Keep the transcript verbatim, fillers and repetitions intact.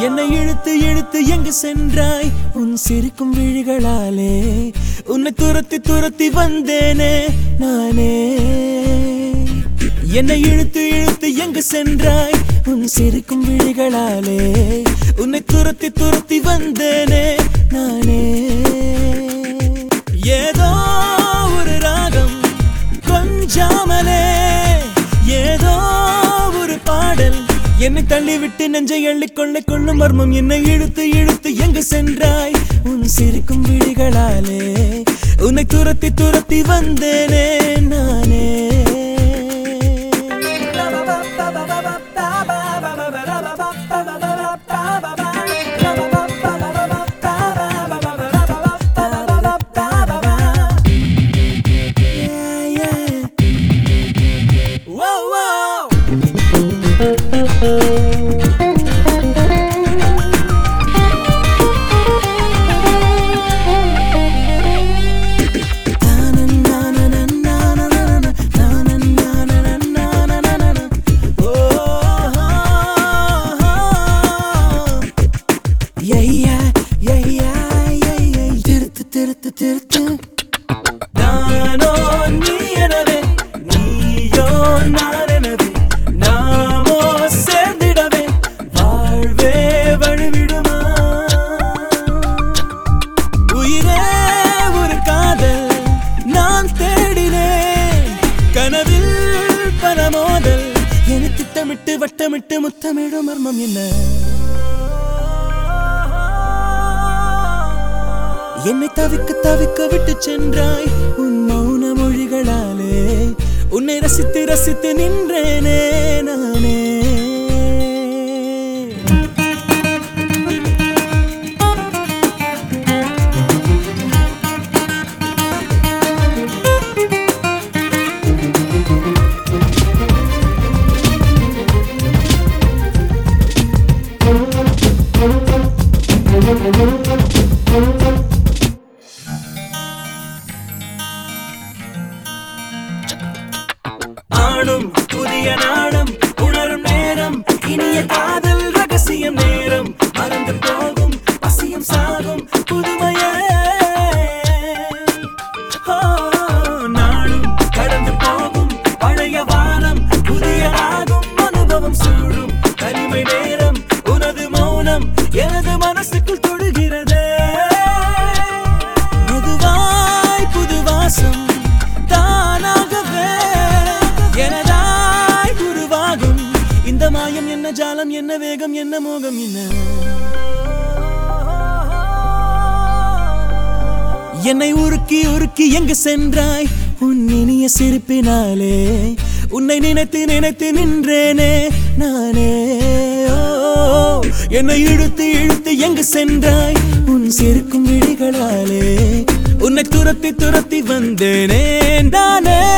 என்னை இழுத்து இழுத்து எங்கு சென்றாய் உன் சிரிக்கும் விழிகளாலே உன்னை துரத்தி துரத்தி வந்தேனே நானே என்னை இழுத்து இழுத்து எங்கு சென்றாய் உன் சிரிக்கும் விழிகளாலே உன்னை துரத்தி துரத்தி வந்தேனே நானே ஏதோ ஒரு ராகம் கொஞ்சாமலே ஏதோ ஒரு பாடல் என்னை தள்ளிவிட்டு நெஞ்சை எள்ளிக்கொள்ளை கொள்ளும் மர்மம் என்னை இழுத்து இழுத்து எங்கு சென்றாய் உன் சிரிக்கும் விழிகளாலே உன்னை துரத்தி துரத்தி வந்தேனே நானே நானோ நீ எனவே நீயோ நான் எனவே நாமோ சேர்ந்திடவே வாழ்வே வழிவிடுமா உயிரே ஒரு காதல் நான் தேடினேன் கனவில் பல மோதல் என திட்டமிட்டு வட்டமிட்டு முத்தமிடும் மர்மம் என்ன என்னை தவிக்க தவிக்க விட்டு சென்றாய் உன் மௌன மொழிகளாலே உன்னை ரசித்து ரசித்து நின்றேனே நானே ஆடும் புதிய நாடம் உணரும் நேரம் இனிய காதல் ரகசியம் நேரம் மறந்து போகும் பசியும் சாகும் புதுமையே நாடும் கடந்து போகும் பழைய வானம் புதிய ஆகும் அனுபவம் சூழும் தனிமை நேரம் உனது மௌனம் எனது மனசுக்குள் தொடுகிறதே மெதுவாய் புது வாசம் தானாகவே எனதாய் உருவாகும் இந்த மாயம் என்ன ஜாலம் என்ன வேகம் என்ன மோகம் என்ன என்னை உருக்கி உருக்கி எங்கு சென்றாய் உன் இனிய சிரிப்பினாலே உன்னை நினைத்து நினைத்து நின்றேனே நானே என்னை இழுத்து இழுத்து எங்கு சென்றாய் உன் சிரிக்கும் விழிகளாலே உன்னை துரத்தி துரத்தி வந்தேனே நானே